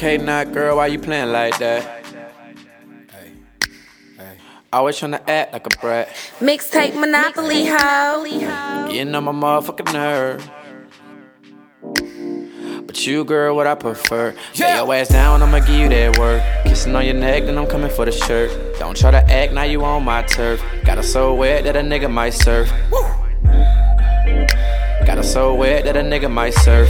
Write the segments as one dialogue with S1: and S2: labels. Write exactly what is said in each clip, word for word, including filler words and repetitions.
S1: Okay, now, girl, why you playing like that? Hey, hey. Always tryna act like a brat.
S2: Mixtape Monopoly, ho.
S1: Getting on my motherfucking nerve. But you, girl, what I prefer. Lay your ass down, I'ma give you that work. Kissing on your neck, then I'm coming for the shirt. Don't try to act, now you on my turf. Got her so wet that a nigga might surf. Got her so wet that a nigga might surf.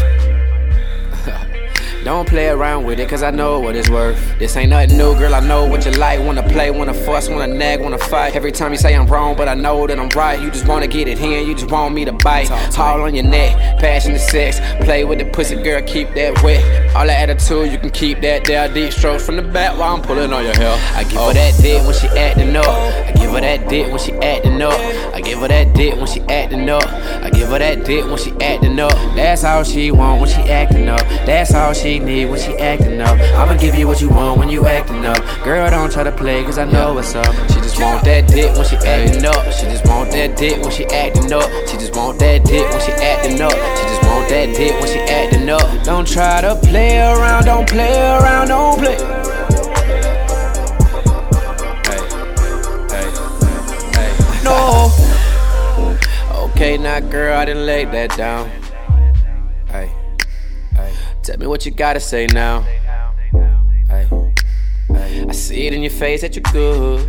S1: Don't play around with it, cause I know what it's worth. This ain't nothing new, girl, I know what you like. Wanna play, wanna fuss, wanna nag, wanna fight. Every time you say I'm wrong, but I know that I'm right. You just wanna get it here, you just want me to bite. Haul on your neck, passionate sex. Play with the pussy, girl, keep that wet. All that attitude, you can keep that there. Deep strokes from the back while I'm pulling on your hair. I give her that dick when she acting up. I give her that dick when she acting up. I give her that dick when she acting up. I give her that dick when she acting up. That's all she want when she acting up. That's all she need when she acting up. I'ma give you what you want when you acting up. Girl, don't try to play cause I know what's up. She just want that dick when she acting up. She just want that dick when she acting up. She just want that dick when she acting up. She just want that dick when she acting up. Don't try to play around, don't play around, don't play. Hey, hey, hey. No. Okay, now girl, I didn't lay that down. Hey. Tell me what you gotta say now. Ay, ay. I see it in your face that you're good.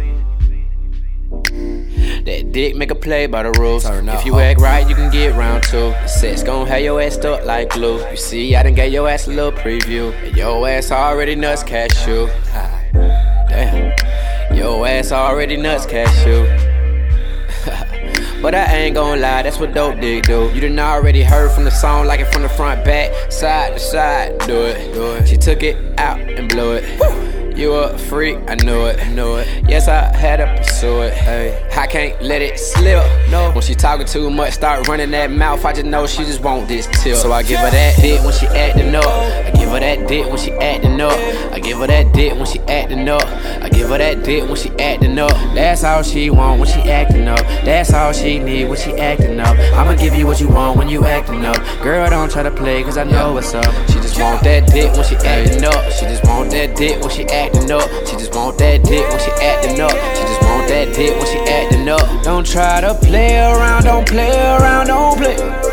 S1: That dick make a play by the rules. If you act right, you can get round two. The sex gon' have your ass stuck like glue. You see, I done gave your ass a little preview. And your ass already nuts cashew. Damn, your ass already nuts cashew. But I ain't gon' lie, that's what dope dick do. You done already heard from the song, like it from the front, back, side to side. Do it, do it. She took it out and blew it. Woo. You a freak, I knew it, knew it. Yes, I had to pursue it. Ay. I can't let it slip. No. When she talking too much, start running that mouth. I just know she just want this tip. So I give her that dick when she acting up. I give her that dick when she acting up. I give her that dick when she acting up. I give her that dick when she acting up. That's all she want when she acting up. That's all she need when she acting up. I'ma give you what you want when you acting up. Girl, don't try to play cause I know what's up. She just want that dick when she acting up. She just want that dick when she acting up. She just want that dick when she acting up. She just want that dick when she acting up. Don't try to play around, don't play around, don't play.